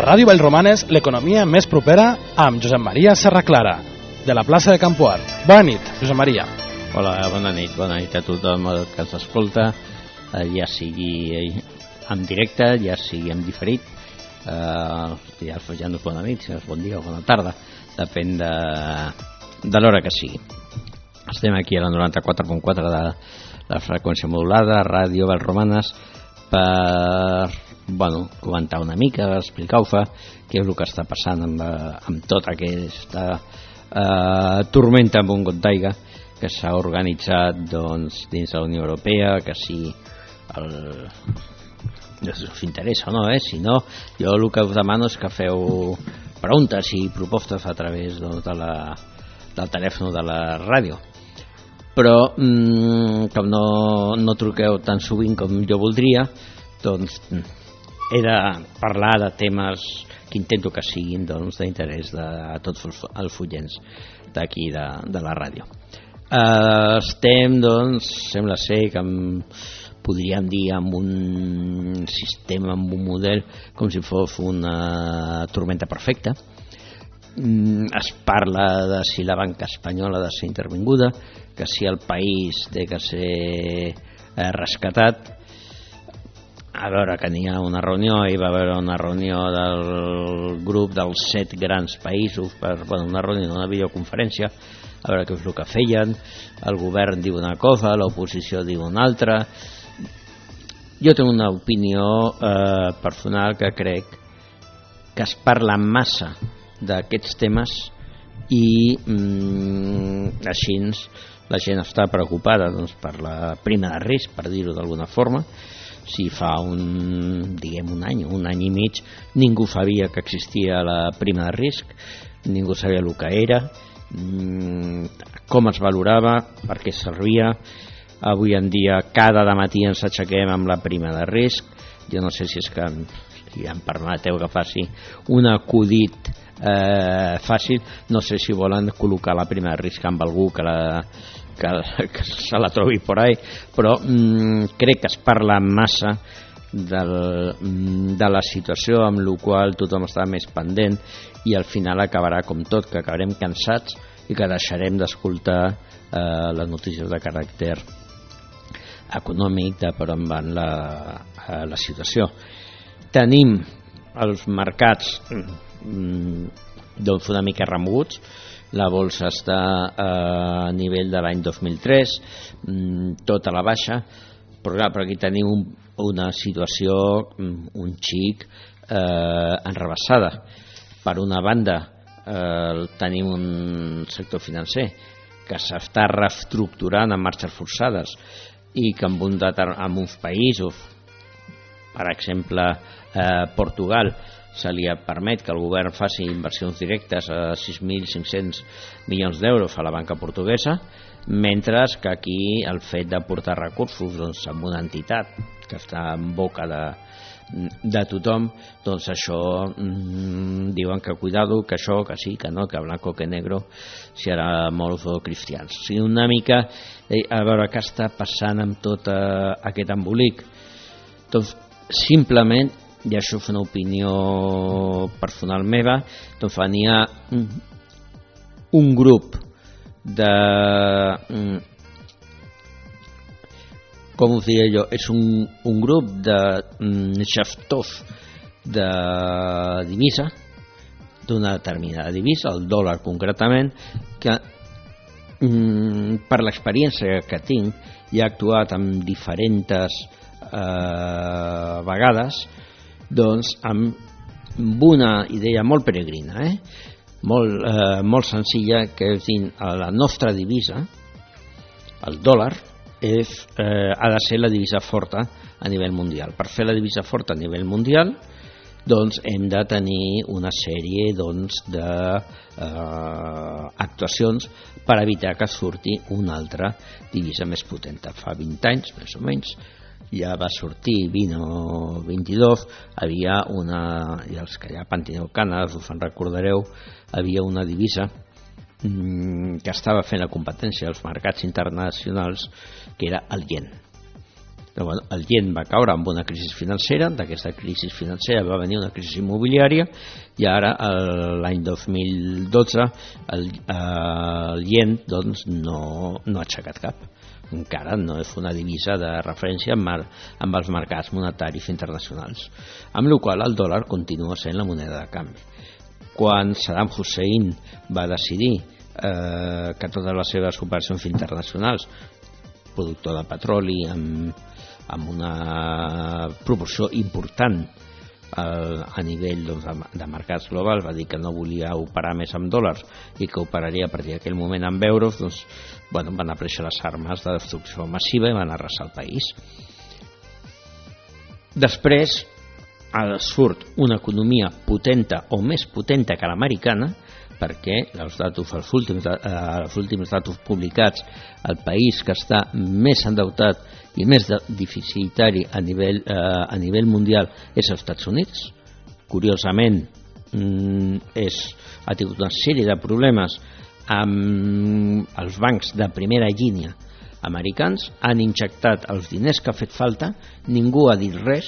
A Ràdio Vallromanes, l'economia més propera amb Josep Maria Serraclara, de la plaça de Campoart. Bona nit, Josep Maria. Hola, bona nit a tothom que ens escolta, ja sigui en directe, ja sigui en diferit, ja no és bona nit, si és bon dia o bona tarda, depèn de l'hora que sigui. Estem aquí a la 94.4 de la freqüència modulada, Ràdio Vallromanes, per comentar una mica, explicar-vos què és el que està passant amb tota aquesta tormenta amb un got d'aigua que s'ha organitzat dins de la Unió Europea, que si us interessa o no, si no, jo el que us demano és que feu preguntes i propostes a través del telèfon de la ràdio, però com no truqueu tan sovint com jo voldria, doncs he de parlar de temes que intento que siguin d'interès de tots els oients d'aquí de la ràdio. Estem, sembla ser que podríem dir amb un sistema, amb un model com si fos una tormenta perfecta. Es parla de si la banca espanyola ha de ser intervinguda, que si el país té que ser rescatat. A veure, que n'hi ha una reunió, hi va haver una reunió del grup dels 7 grans països, una reunió, una videoconferència, a veure què és el que feien. El govern diu una cosa, l'oposició diu una altra. Jo tinc una opinió personal que crec que es parla massa d'aquests temes i així la gent està preocupada per la prima de risc, per dir-ho d'alguna forma. Si fa un any i mig, ningú sabia que existia la prima de risc, ningú sabia el que era, com es valorava, per què servia. Avui en dia cada matí ens aixequem amb la prima de risc. Jo no sé si és que, si em permeteu que faci un acudit fàcil, no sé si volen col·locar la prima de risc amb algú que se la trobi por ahí, però crec que es parla massa de la situació, amb la qual tothom està més pendent, i al final acabarà com tot, que acabarem cansats i que deixarem d'escoltar les notícies de caràcter econòmic de per on van la situació. Tenim els mercats una mica remoguts. La bolsa està a nivell de l'any 2003, tota la baixa, però clar, per aquí tenim una situació un xic enrevessada. Per una banda tenim un sector financer que s'està reestructurant en marxes forçades i que en uns països, per exemple Portugal, se li permet que el govern faci inversions directes a 6.500 milions d'euros a la banca portuguesa, mentre que aquí el fet de portar recursos amb una entitat que està en boca de tothom, doncs això diuen que cuidado, que això, que sí, que no, que blanco, que negro, si ara molts cristians. O sigui, una mica a veure què està passant amb tot aquest embolic. Doncs simplement, i això és una opinió personal meva, doncs n'hi ha un grup de com us diria jo, és un grup de gestors de divisa, d'una determinada divisa, el dòlar concretament, que per l'experiència que tinc i ha actuat amb diferents vegades, doncs amb una idea molt peregrina, molt senzilla, que és dir, la nostra divisa, el dòlar, ha de ser la divisa forta a nivell mundial. Per fer la divisa forta a nivell mundial, doncs hem de tenir una sèrie d'actuacions per evitar que surti una altra divisa més potent. Fa 20 anys, més o menys, ja va sortir 20 o 22, havia una, i els que ja pentineu canes us en recordareu, havia una divisa que estava fent la competència als mercats internacionals, que era el yen. Bueno, el yen va caure amb una crisi financera, d'aquesta crisi financera va venir una crisi immobiliària i ara l'any 2012 el yen doncs, no ha aixecat cap. Encara no és una divisa de referència amb els mercats monetaris internacionals, amb la qual el dòlar continua sent la moneda de canvi. Quan Saddam Hussein va decidir que totes les seves operacions internacionals, productor de petroli amb una proporció important a nivell de mercats globals, va dir que no volia operar més amb dòlars i que operaria a partir d'aquell moment amb euros, doncs van aparèixer les armes de destrucció massiva i van arrasar el país. Després surt una economia potenta o més potenta que l'americana, perquè els últims datos publicats, el país que està més endeutat i més deficitari a nivell mundial és els Estats Units. Curiosament, ha tingut una sèrie de problemes amb els bancs de primera línia americans, han injectat els diners que ha fet falta, ningú ha dit res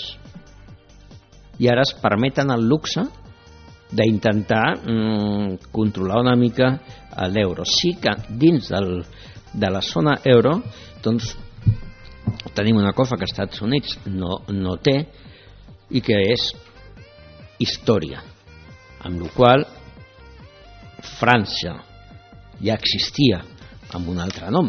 i ara es permeten el luxe d'intentar controlar una mica l'euro. Sí que dins de la zona euro doncs tenim una cosa que els Estats Units no té i que és història, amb la qual França ja existia amb un altre nom,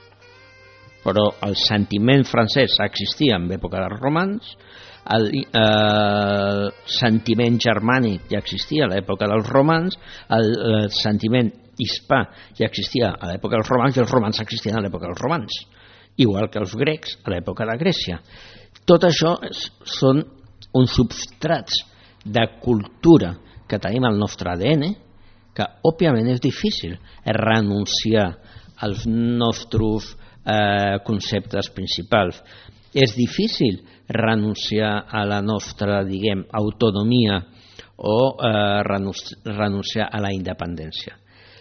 però el sentiment francès existia en l'època dels romans, el sentiment germànic ja existia a l'època dels romans, el sentiment hispà ja existia a l'època dels romans i els romans existien a l'època dels romans, igual que els grecs a l'època de Grècia. Tot això són uns substrats de cultura que tenim al nostre ADN, que òbviament és difícil renunciar als nostres conceptes principals. És difícil renunciar a la nostra, autonomia o renunciar a la independència.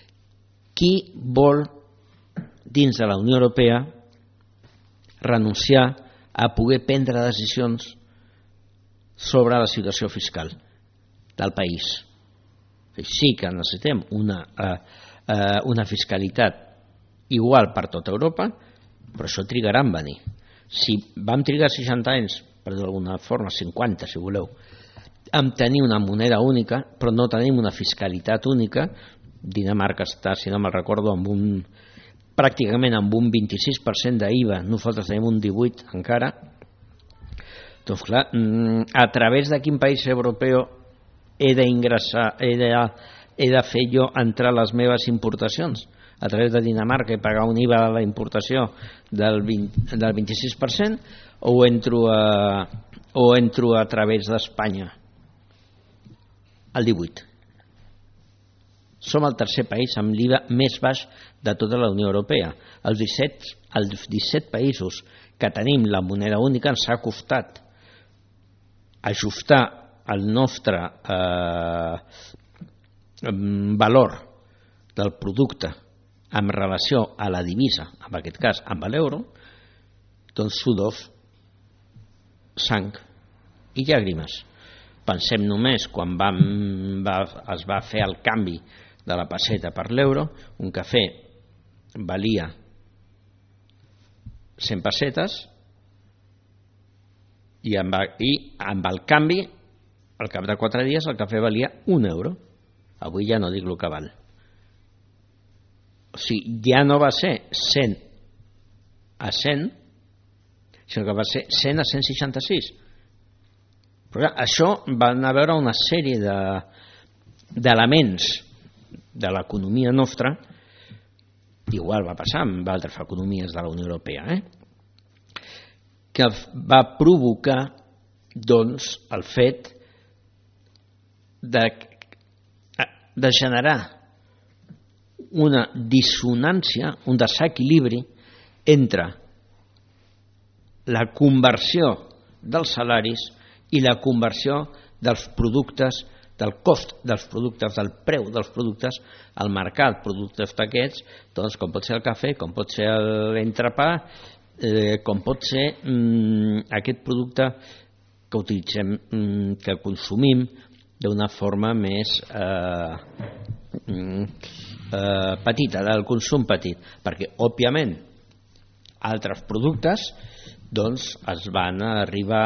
Qui vol, dins de la Unió Europea, renunciar a poder prendre decisions sobre la situació fiscal del país? Sí que necessitem una fiscalitat igual per tota Europa, però això trigarà en venir. Si vam trigar 60 anys, per dir d'alguna forma, 50 si voleu, en tenir una moneda única, però no tenim una fiscalitat única. Dinamarca està, si no me'n recordo, pràcticament amb un 26% d'IVA, nosaltres tenim un 18% encara. Doncs clar, a través de quin país europeu he d'ingressar, he de fer jo entrar les meves importacions? A través de Dinamarca i pagar un IVA de la importació del 26% o entro a través d'Espanya al 18%. Som el tercer país amb l'IVA més baix de tota la Unió Europea. Els 17 països que tenim la moneda única ens ha costat ajustar el nostre valor del producte en relació a la divisa, en aquest cas amb l'euro, doncs sudor, sang i llàgrimes. Pensem només quan es va fer el canvi de la pesseta per l'euro, un cafè valia 100 pessetes i amb el canvi, al cap de 4 dies, el cafè valia 1 euro. Avui ja no dic el que val. O sigui, ja no va ser 100 a 100, sinó que va ser 100 a 166. Però això van a veure una sèrie d'elements de l'economia nostra, igual va passar amb altres economies de la Unió Europea, que va provocar doncs, el fet de generar una dissonància, un desequilibri entre la conversió dels salaris i la conversió dels productes, del cost dels productes, del preu dels productes al mercat. Productes d'aquests, doncs, com pot ser el cafè, com pot ser l'entrepà, com pot ser aquest producte que utilitzem, que consumim d'una forma més petita, del consum petit, perquè òbviament altres productes doncs es van arribar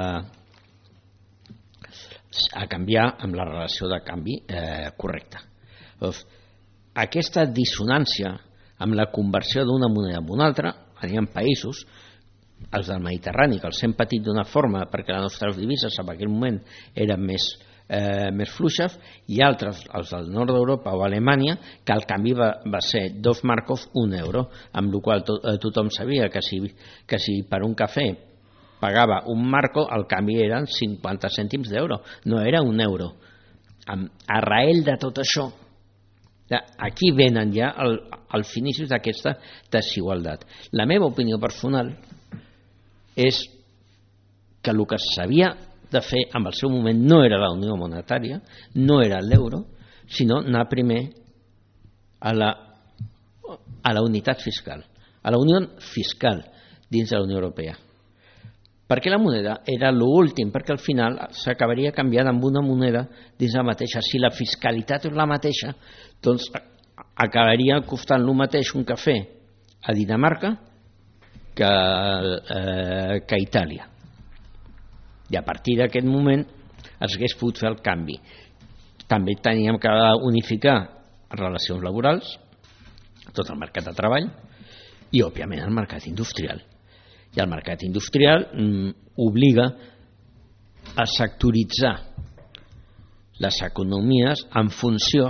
a canviar amb la relació de canvi correcta. Aquesta dissonància amb la conversió d'una moneda en una altra, hi ha països, els del Mediterrani, que els hem patit d'una forma perquè les nostres divises en aquell moment eren més fluixes, i altres, els del nord d'Europa o Alemanya, que el canvi va ser 2 marcos, 1 euro, amb la qual tothom sabia que si per un cafè pagava 1 marco, el canvi eren 50 cèntims d'euro, no era 1 euro. Arrel de tot això, aquí venen ja els inicis d'aquesta desigualtat. La meva opinió personal és que el que s'havia de fer en el seu moment no era la unió monetària, no era l'euro, sinó anar primer a la unitat fiscal, a la unió fiscal dins de la Unió Europea. Perquè la moneda era l'últim, perquè al final s'acabaria canviant amb una moneda dins la mateixa. Si la fiscalitat és la mateixa, doncs acabaria costant el mateix un cafè a Dinamarca que a Itàlia. I a partir d'aquest moment es hagués pogut fer el canvi. També teníem que unificar relacions laborals, tot el mercat de treball i, òbviament, el mercat industrial. I el mercat industrial obliga a sectoritzar les economies en funció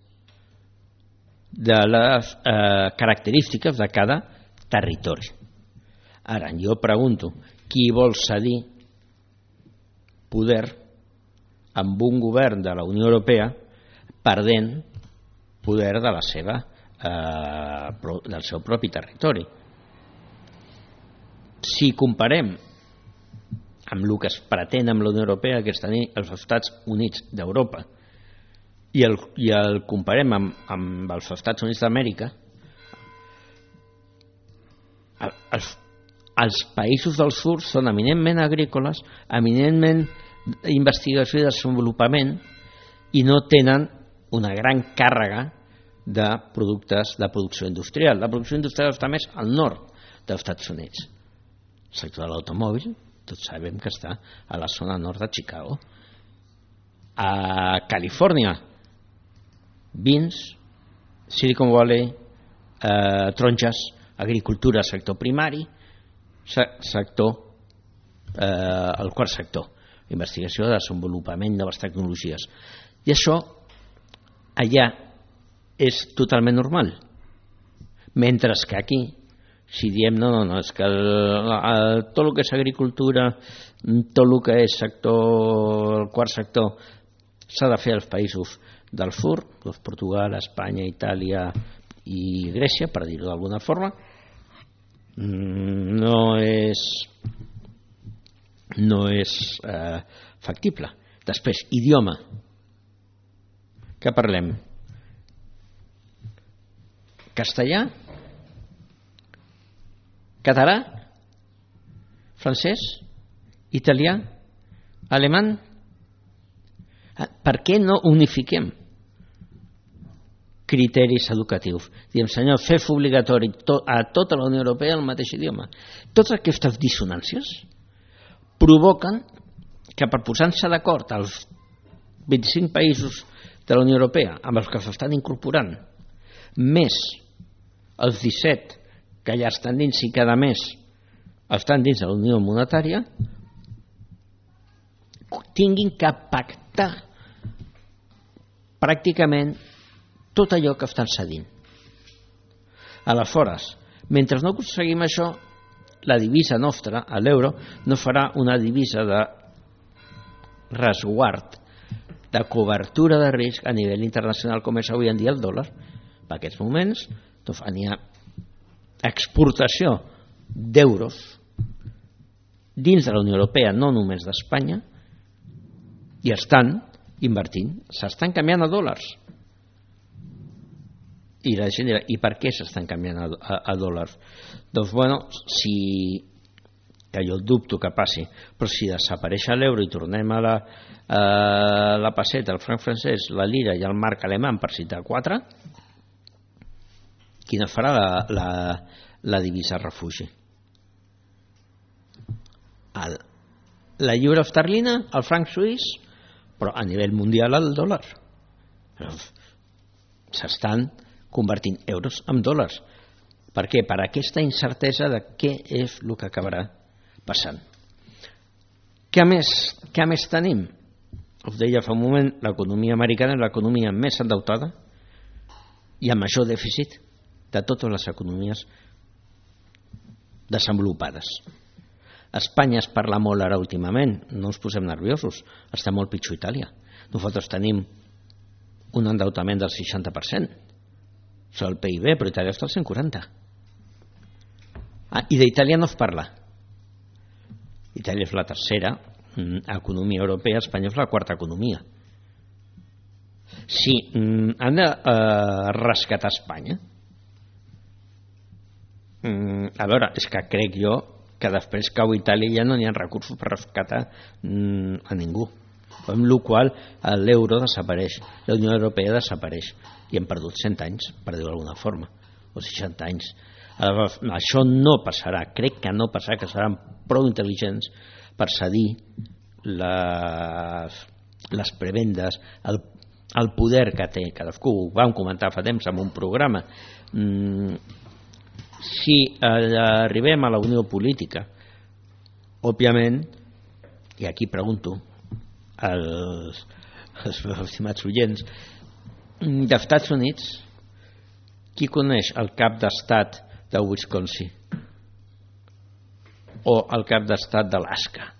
de les característiques de cada territori. Ara, jo pregunto, qui vol cedir poder amb un govern de la Unió Europea perdent poder de la seva, del seu propi territori? Si comparem amb el que es pretén amb la Unió Europea, que és tenir els Estats Units d'Europa, i el comparem amb els Estats Units d'Amèrica, els països del sud són eminentment agrícoles, eminentment investigació i desenvolupament, i no tenen una gran càrrega de productes de producció industrial. La producció industrial està més al nord dels Estats Units. El sector de l'automòbil, tots sabem que està a la zona nord de Chicago. A Califòrnia, vins, Silicon Valley, taronges, agricultura, sector primari, el quart sector, investigació, desenvolupament, noves tecnologies. I això allà és totalment normal. Mentre que aquí, si diem no, és que tot el que és agricultura, tot el que és sector, el quart sector, s'ha de fer als països del sud, doncs Portugal, Espanya, Itàlia i Grècia, per dir-ho d'alguna forma, no és factible. Després, idioma. Què parlem? Castellà? Català? Francès? Italià? Alemany? Per què no unifiquem criteris educatius? Diem, senyor, fes obligatori a tota la Unió Europea el mateix idioma. Totes aquestes dissonàncies provoquen que, per posar-se d'acord els 25 països de la Unió Europea amb els que s'estan incorporant, més els 17 que ja estan dins i cada mes estan dins de la Unió Monetària, tinguin que pactar pràcticament tot allò que estan cedint. Aleshores, mentre no aconseguim això, la divisa nostra, l'euro, no farà una divisa de resguard, de cobertura de risc a nivell internacional com és avui en dia el dòlar. En aquests moments n'hi ha exportació d'euros dins de la Unió Europea, no només d'Espanya, i estan invertint, s'estan canviant a dòlars. I la gent dirà, i per què s'estan canviant a dòlars? Doncs bueno, que jo dubto que passi, però si desapareix l'euro i tornem a la pesseta, el franc francès, la lira i el marc alemany, per citar 4, quina farà la divisa refugi? La lliura esterlina, el franc suís, però a nivell mundial el dòlar. S'estan convertint euros en dòlars. Per què? Per aquesta incertesa de què és el que acabarà passant. Què més tenim? Us deia fa un moment, l'economia americana és l'economia més endeutada i amb major dèficit de totes les economies desenvolupades. Espanya es parla molt ara últimament, no ens posem nerviosos, està molt pitjor Itàlia. Nosaltres tenim un endeutament del 60% sobre el PIB, però Itàlia està al 140%. I d'Itàlia no es parla. Itàlia és la tercera economia europea, Espanya és la quarta economia. Si han de rescatar Espanya, a veure, és que crec jo que després cau Itàlia i ja no n'hi ha recursos per rescatar a ningú, amb la qual cosa l'euro desapareix, la Unió Europea desapareix i hem perdut 100 anys, per dir-ho d'alguna forma, o 60 anys. Això no passarà, crec que no passarà, que seran prou intel·ligents per cedir les prebendes, el poder que té cadascú. Ho vam comentar fa temps en un programa. Si arribem a la unió política, òbviament, i aquí pregunto als estimats oients, dels Estats Units, qui coneix el cap d'estat de Wisconsin o el cap d'estat d'Alaska?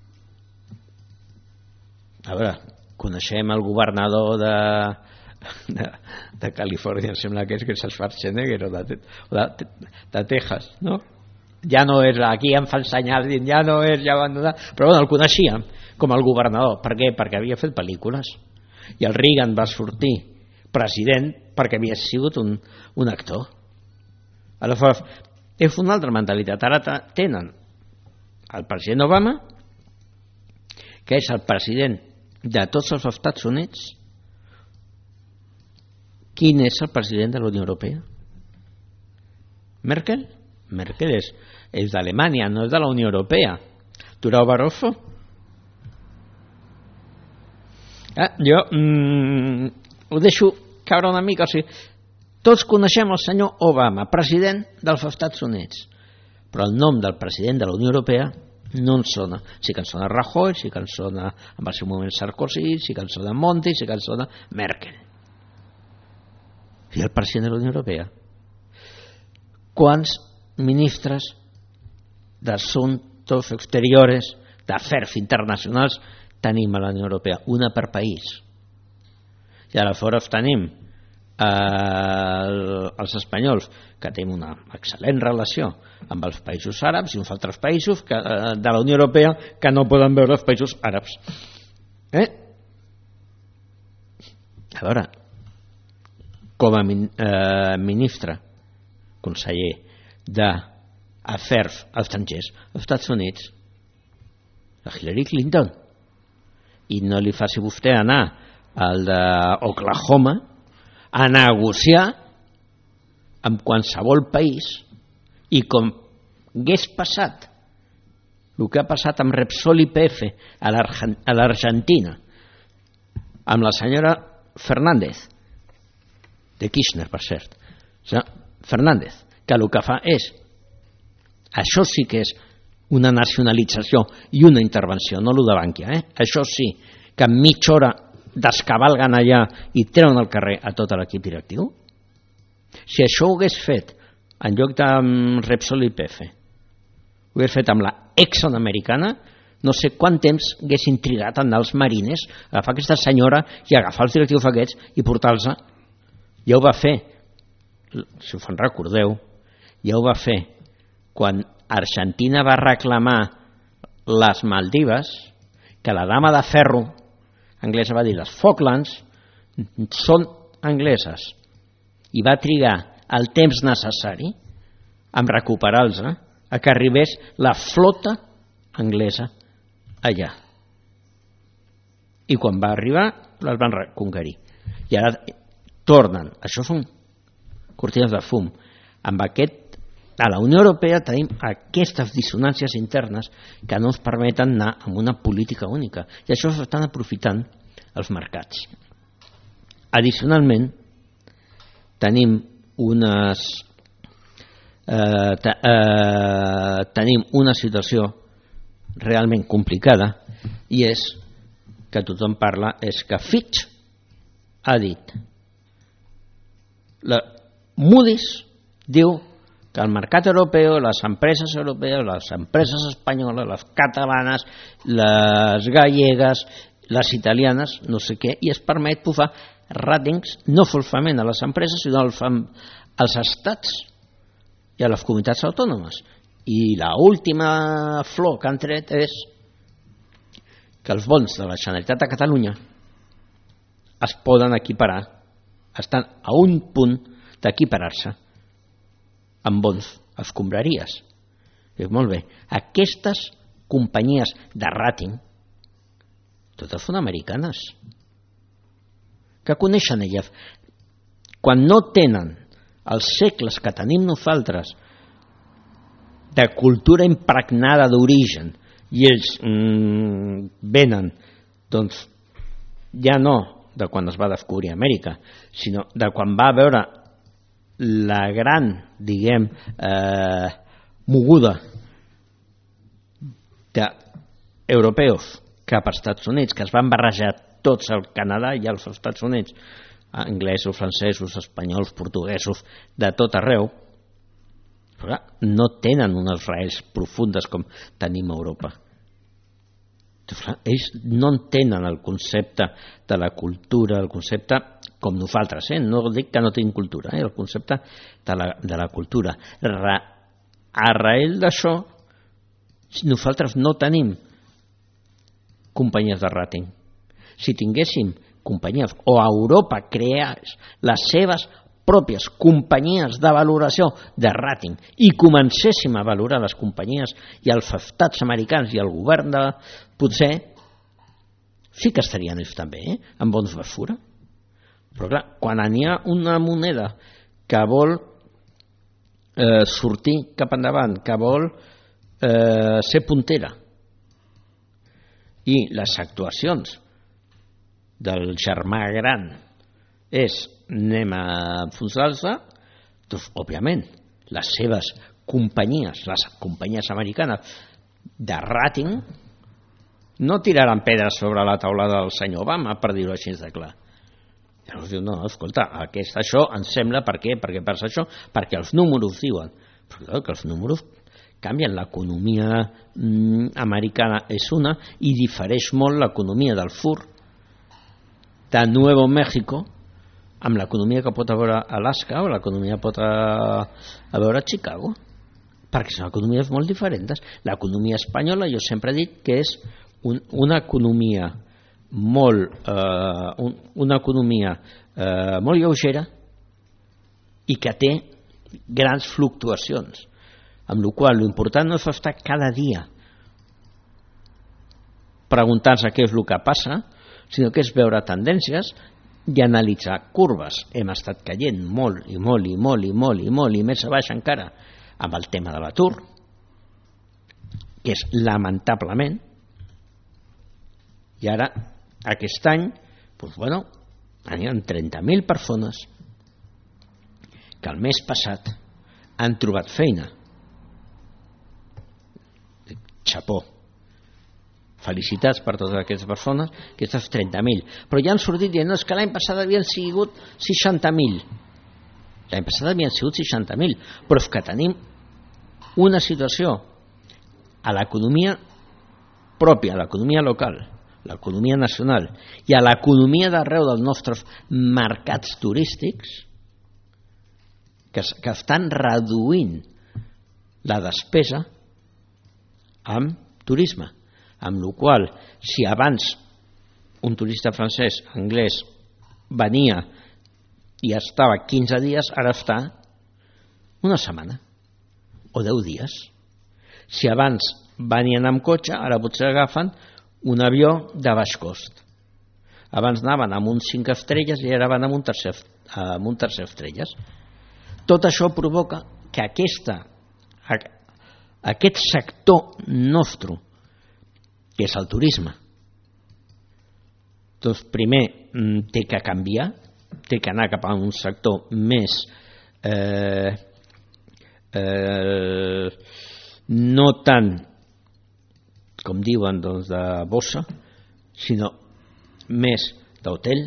A veure, coneixem el governador de Califòrnia, em sembla que és Schwarzenegger, o de Texas, no? Ja no és, aquí em fan senyals dient, ja no és, ja abandonat, però bueno, el coneixíem com el governador. Per què? Perquè havia fet pel·lícules i el Reagan va sortir president perquè havia sigut un actor. Aleshores, és una altra mentalitat. Ara tenen el president Obama, que és el president de tots els Estats Units. Quin és el president de la Unió Europea? Merkel? Merkel és d'Alemanya, no és de la Unió Europea. Durão Barroso? Jo ho deixo caure una mica. O sigui, tots coneixem el senyor Obama, president dels Estats Units, però el nom del president de la Unió Europea no ens sona. Sí que ens sona Rajoy, sí que ens sona en el seu moment Sarkozy, sí que ens sona Monti, sí que ens sona Merkel. I el president de la Unió Europea? Quants ministres d'Assuntos Exteriores, d'Afers Internacionals tenim a la Unió Europea? Una per país. I aleshores tenim els espanyols, que tenim una excel·lent relació amb els països àrabs i uns altres països de la Unió Europea que no poden veure els països àrabs. A veure, com a ministre, conseller d'Afers Estrangers als Estats Units, a Hillary Clinton, i no li faci vostè anar al d'Oklahoma a negociar amb qualsevol país, i com hagués passat el que ha passat amb Repsol i YPF a l'Argentina amb la senyora Fernández de Kirchner, per cert, Fernández, que el que fa és, això sí que és una nacionalització i una intervenció, no el de Bankia, això sí, que en mitja hora descavalguen allà i treuen al carrer a tot l'equip directiu. Si això ho hagués fet en lloc de Repsol i YPF, ho hagués fet amb la Exxon americana, no sé quant temps haguessin trigat en els marines a agafar aquesta senyora i agafar els directius aquests i portar-los. Ja ho va fer, si us en recordeu, ja ho va fer quan Argentina va reclamar les Maldives, que la dama de ferro anglesa va dir les Falklands són angleses i va trigar el temps necessari en recuperar-los a que arribés la flota anglesa allà. I quan va arribar les van reconquerir. I ara tornen. Això són cortines de fum. A la Unió Europea tenim aquestes dissonàncies internes que no ens permeten anar amb una política única. I això s'estan aprofitant els mercats. Addicionalment, tenim una situació realment complicada, i és que tothom parla, és que Fitch ha dit, Moody's diu que el mercat europeu, les empreses europees, les empreses espanyoles, les catalanes, les gallegues, les italianes, no sé què, i es permet posar ràtings no solament a les empreses, sinó als estats i a les comunitats autònomes. I l'última flor que han tret és que els bons de la Generalitat de Catalunya es poden equiparar, estan a un punt d'equiparar-se amb bons escombraries. Dic, molt bé, aquestes companyies de ràting totes són americanes, que coneixen elles. Quan no tenen els segles que tenim nosaltres de cultura impregnada d'origen, i ells venen, doncs ja no de quan es va descobrir Amèrica, sinó de quan va veure la gran, diguem, moguda d'europeus cap als Estats Units, que es van barrejar tots al Canadà i als Estats Units, anglesos, francesos, espanyols, portuguesos, de tot arreu, però no tenen unes raïls profundes com tenim a Europa. Ells no entenen el concepte de la cultura, el concepte com nosaltres, no dic que no tinguin cultura, el concepte de la cultura. A raïl d'això, nosaltres no tenim companyies de ràting. Si tinguéssim companyies, o a Europa creés les seves pròpies companyies de valoració de ràting i comencéssim a valorar les companyies i els estats americans i el govern de... potser sí que estarien ells també, amb bons basura. Però clar, quan hi ha una moneda que vol sortir cap endavant, que vol ser puntera, i les actuacions del germà gran és anem a enfonsar-se, doncs òbviament les seves companyies, les companyies americanes de ràting, no tiraran pedres sobre la taula del senyor Obama, per dir-ho així de clar. Llavors diu, no, escolta, això ens sembla, per què? Perquè passa això, perquè els números diuen. Però clar, que els números canvien, l'economia americana és una i difereix molt l'economia del Fur de Nuevo México amb l'economia que pot veure Alaska o l'economia que pot veure Chicago, perquè són economies molt diferents. L'economia espanyola, jo sempre he dit que és una economia molt lleugera i que té grans fluctuacions, amb la qual cosa l'important no és estar cada dia preguntant-se què és el que passa, sinó que és veure tendències i analitzar curves. Hem estat caient molt i molt i molt i molt i molt i més a baix encara amb el tema de l'atur, que és lamentablement, i ara aquest any doncs, hi ha 30.000 persones que el mes passat han trobat feina. Xapó, felicitats per totes aquestes persones, aquestes 30.000, però ja han sortit dient que l'any passat havien sigut 60.000, l'any passat havien sigut 60.000, però és que tenim una situació a l'economia pròpia, a l'economia local, l'economia nacional i a l'economia d'arreu dels nostres mercats turístics que estan reduint la despesa amb turisme, amb la qual cosa, si abans un turista francès, anglès, venia i estava 15 dies, ara està una setmana o 10 dies. Si abans venien amb cotxe, ara potser agafen un avió de baix cost. Abans anaven amb un 5 estrelles i ara van amb un tercer estrelles. Tot això provoca que aquest sector nostre, que és el turisme, doncs primer té que canviar, té que anar cap a un sector més no tant, com diuen, doncs, de bossa, sinó més d'hotel,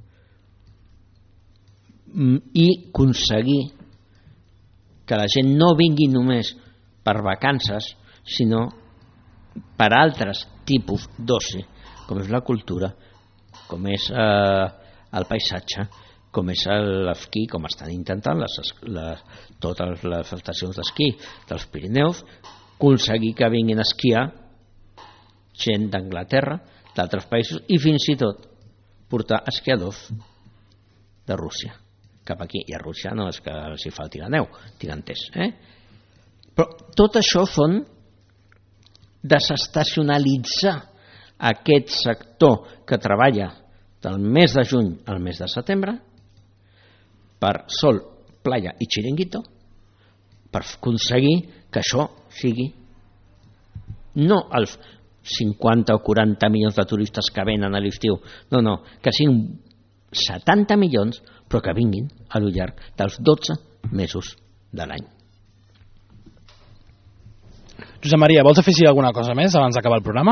i aconseguir que la gent no vingui només per vacances, sinó per altres tipus d'oci, com és la cultura, com és el paisatge, com és l'esquí, com estan intentant totes les estacions d'esquí dels Pirineus, aconseguir que vinguin a esquiar gent d'Anglaterra, d'altres països, i fins i tot portar esquiadors de Rússia cap aquí. I a Rússia no és que els hi falti la neu, tinc entès, però tot això són desestacionalitzar aquest sector que treballa del mes de juny al mes de setembre per sol, playa i xiringuito, per aconseguir que això sigui no els 50 o 40 milions de turistes que venen a l'estiu, no, que siguin 70 milions, però que vinguin a lo llarg dels 12 mesos de l'any. Josep Maria, vols afegir alguna cosa més abans d'acabar el programa?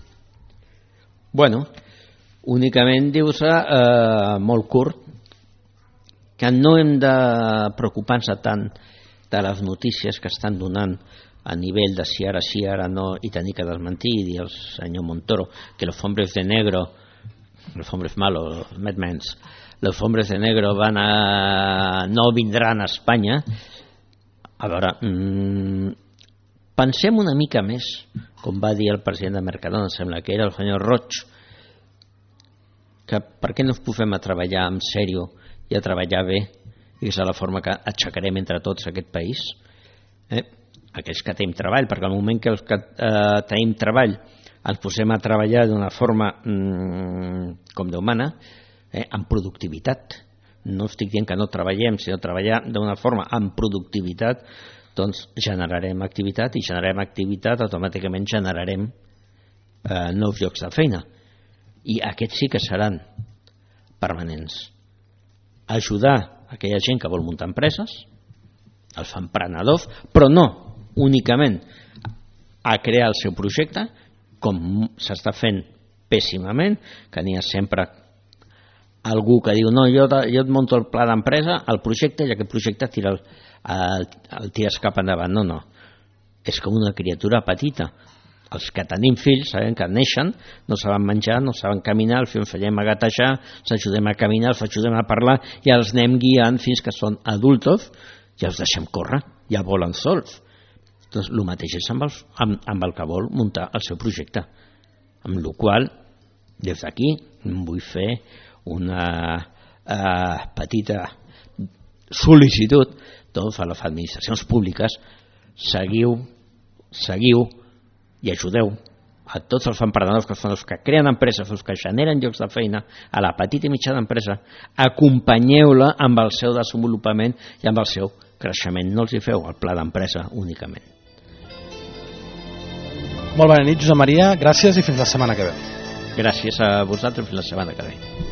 Bueno, únicament dius-se molt curt que no hem de preocupar-nos tant de les notícies que estan donant a nivell de si ara sí, ara no, i tenir que desmentir i dir al senyor Montoro que los hombres de negro, los hombres malos, los Mad Men, los hombres de negro no vindran a Espanya. A veure, pensem una mica més, com va dir el president de Mercadona, sembla que era el senyor Roig, que per què no ens posem a treballar en sèrio i a treballar bé, i és la forma que aixecarem entre tots aquest país, aquells que tenim treball, perquè al moment que els que tenim treball ens posem a treballar d'una forma com Déu mana, amb productivitat, no estic dient que no treballem, sinó treballar d'una forma amb productivitat, doncs generarem activitat, i generarem activitat, automàticament generarem nous llocs de feina, i aquests sí que seran permanents. Ajudar aquella gent que vol muntar empreses, els emprenedors, però no únicament a crear el seu projecte, com s'està fent pèssimament, que n'hi ha sempre algú que diu no, jo et monto el pla d'empresa, el projecte, i aquest projecte el tires cap endavant. No, és com una criatura petita. Els que tenim fills sabem que neixen, no saben menjar, no saben caminar, els ensenyem a gatejar, els ajudem a caminar, els ajudem a parlar i els anem guiant fins que són adultos i els deixem córrer, ja volen sols. Doncs el mateix és amb el que vol muntar el seu projecte, amb la qual des d'aquí vull fer una petita sol·licitud doncs, a les administracions públiques. Seguiu i ajudeu a tots els emprenedors, que són els que creen empreses, els que generen llocs de feina, a la petita i mitjana empresa. Acompanyeu-la amb el seu desenvolupament i amb el seu creixement. No els hi feu el pla d'empresa únicament. Molt bona nit, Josep Maria, gràcies i fins la setmana que ve. Gràcies a vosaltres, fins la setmana que ve.